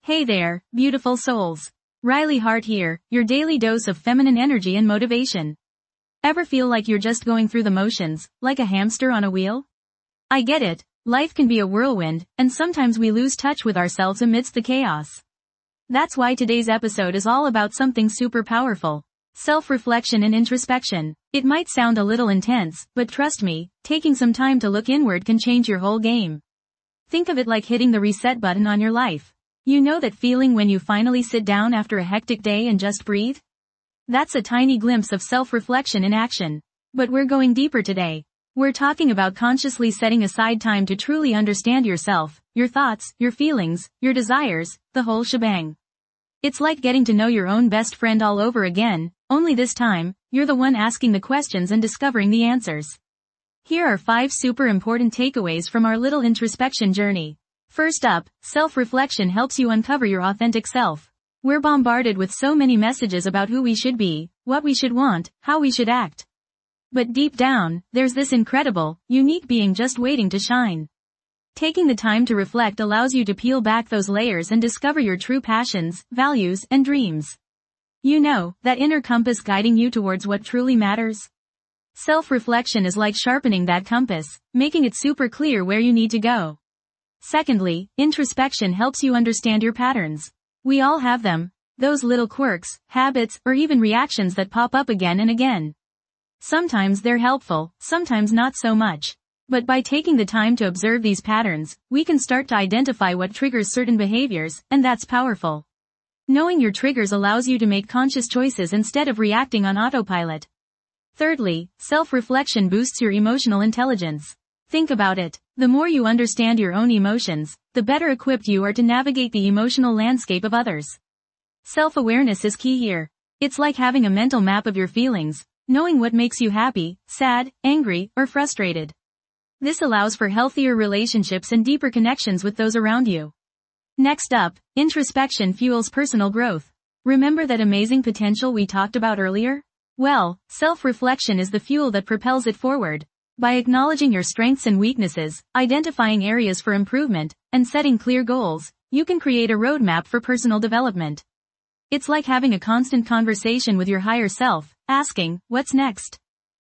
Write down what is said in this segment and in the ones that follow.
Hey there, beautiful souls. Riley Hart here, your daily dose of feminine energy and motivation. Ever feel like you're just going through the motions, like a hamster on a wheel? I get it, life can be a whirlwind, and sometimes we lose touch with ourselves amidst the chaos. That's why today's episode is all about something super powerful. Self-reflection and introspection. It might sound a little intense, but trust me, taking some time to look inward can change your whole game. Think of it like hitting the reset button on your life. You know that feeling when you finally sit down after a hectic day and just breathe? That's a tiny glimpse of self-reflection in action. But we're going deeper today. We're talking about consciously setting aside time to truly understand yourself, your thoughts, your feelings, your desires, the whole shebang. It's like getting to know your own best friend all over again, only this time, you're the one asking the questions and discovering the answers. Here are 5 super important takeaways from our little introspection journey. First up, self-reflection helps you uncover your authentic self. We're bombarded with so many messages about who we should be, what we should want, how we should act. But deep down, there's this incredible, unique being just waiting to shine. Taking the time to reflect allows you to peel back those layers and discover your true passions, values, and dreams. You know, that inner compass guiding you towards what truly matters. Self-reflection is like sharpening that compass, making it super clear where you need to go. Secondly, introspection helps you understand your patterns. We all have them. Those little quirks, habits, or even reactions that pop up again and again. Sometimes they're helpful, sometimes not so much. But by taking the time to observe these patterns, we can start to identify what triggers certain behaviors, and that's powerful. Knowing your triggers allows you to make conscious choices instead of reacting on autopilot. Thirdly, self-reflection boosts your emotional intelligence. Think about it. The more you understand your own emotions, the better equipped you are to navigate the emotional landscape of others. Self-awareness is key here. It's like having a mental map of your feelings, knowing what makes you happy, sad, angry, or frustrated. This allows for healthier relationships and deeper connections with those around you. Next up, introspection fuels personal growth. Remember that amazing potential we talked about earlier? Well, self-reflection is the fuel that propels it forward. By acknowledging your strengths and weaknesses, identifying areas for improvement, and setting clear goals, you can create a roadmap for personal development. It's like having a constant conversation with your higher self, asking, what's next?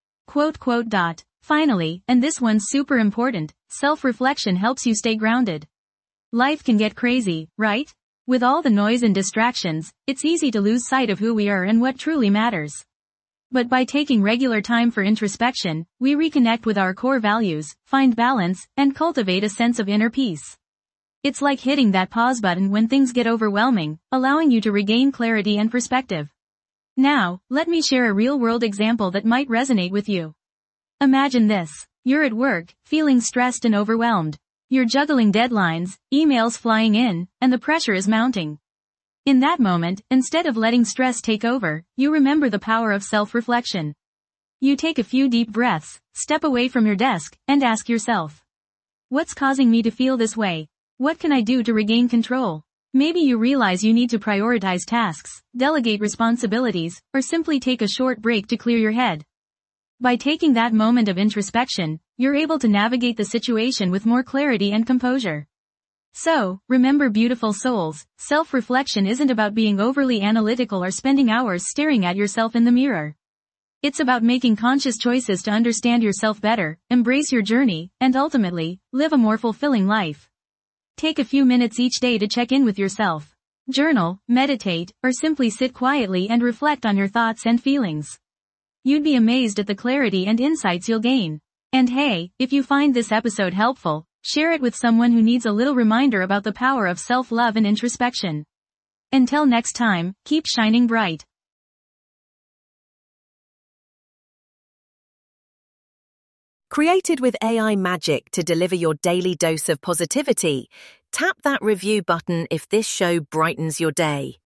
Quote. Finally, and this one's super important, self-reflection helps you stay grounded. Life can get crazy, right? With all the noise and distractions, it's easy to lose sight of who we are and what truly matters. But by taking regular time for introspection, we reconnect with our core values, find balance, and cultivate a sense of inner peace. It's like hitting that pause button when things get overwhelming, allowing you to regain clarity and perspective. Now, let me share a real-world example that might resonate with you. Imagine this. You're at work, feeling stressed and overwhelmed. You're juggling deadlines, emails flying in, and the pressure is mounting. In that moment, instead of letting stress take over, you remember the power of self-reflection. You take a few deep breaths, step away from your desk, and ask yourself, what's causing me to feel this way? What can I do to regain control? Maybe you realize you need to prioritize tasks, delegate responsibilities, or simply take a short break to clear your head. By taking that moment of introspection, you're able to navigate the situation with more clarity and composure. So, remember beautiful souls, self-reflection isn't about being overly analytical or spending hours staring at yourself in the mirror. It's about making conscious choices to understand yourself better, embrace your journey, and ultimately, live a more fulfilling life. Take a few minutes each day to check in with yourself. Journal, meditate, or simply sit quietly and reflect on your thoughts and feelings. You'd be amazed at the clarity and insights you'll gain. And hey, if you find this episode helpful, share it with someone who needs a little reminder about the power of self-love and introspection. Until next time, keep shining bright. Created with AI magic to deliver your daily dose of positivity, tap that review button if this show brightens your day.